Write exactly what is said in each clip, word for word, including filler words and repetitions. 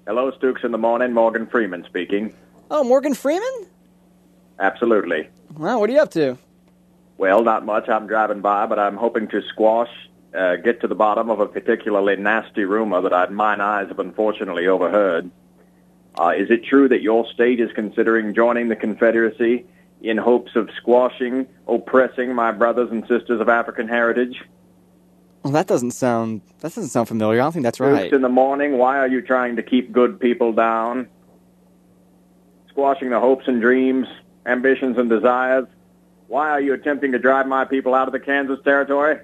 Hello, Stooks in the morning. Morgan Freeman speaking. Oh, Morgan Freeman? Absolutely. Wow, what are you up to? Well, not much. I'm driving by, but I'm hoping to squash, uh, get to the bottom of a particularly nasty rumor that I, mine eyes have unfortunately overheard. Uh, is it true that your state is considering joining the Confederacy in hopes of squashing, oppressing my brothers and sisters of African heritage? Well, that doesn't sound that doesn't sound familiar. I don't think that's Stooks right. in the morning, why are you trying to keep good people down? Squashing the hopes and dreams, ambitions and desires. Why are you attempting to drive my people out of the Kansas territory?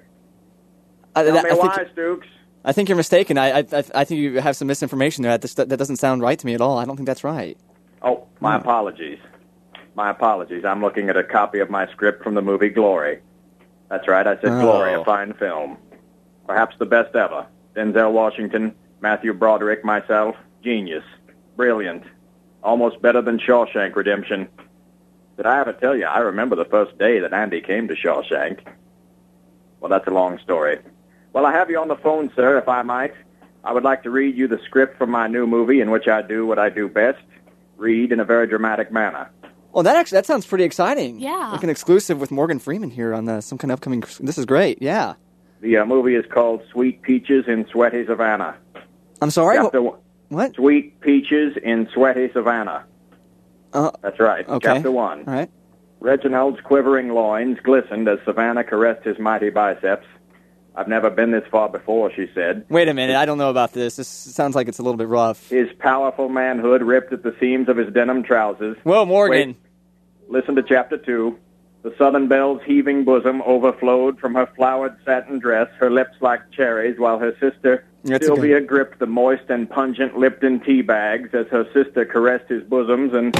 I, Tell that, me I why, think, Stooks. I think you're mistaken. I, I I think you have some misinformation there. That, just, that doesn't sound right to me at all. I don't think that's right. Oh, my No. apologies. My apologies. I'm looking at a copy of my script from the movie Glory. That's right, I said Oh. Glory, a fine film. Perhaps the best ever. Denzel Washington, Matthew Broderick, myself. Genius. Brilliant. Almost better than Shawshank Redemption. Did I ever tell you, I remember the first day that Andy came to Shawshank. Well, that's a long story. Well, I have you on the phone, sir, if I might. I would like to read you the script from my new movie in which I do what I do best, read in a very dramatic manner. Well, that actually that sounds pretty exciting. Yeah. Like an exclusive with Morgan Freeman here on the, some kind of upcoming. This is great. Yeah. The uh, movie is called Sweet Peaches in Sweaty Savannah. I'm sorry. Chapter What? one. what? Sweet Peaches in Sweaty Savannah. Uh, That's right. okay. Chapter one. All right. Reginald's quivering loins glistened as Savannah caressed his mighty biceps. I've never been this far before, she said. Wait a minute. I don't know about this. This sounds like it's a little bit rough. His powerful manhood ripped at the seams of his denim trousers. Whoa, Morgan. Wait. Listen to chapter two. The Southern Belle's heaving bosom overflowed from her flowered satin dress, her lips like cherries, while her sister That's Sylvia okay. gripped the moist and pungent Lipton tea bags as her sister caressed his bosoms and...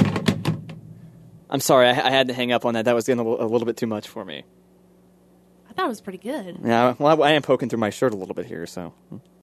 I'm sorry. I, I had to hang up on that. That was getting a little, a little bit too much for me. I thought it was pretty good. Yeah. Well, I, I am poking through my shirt a little bit here, so.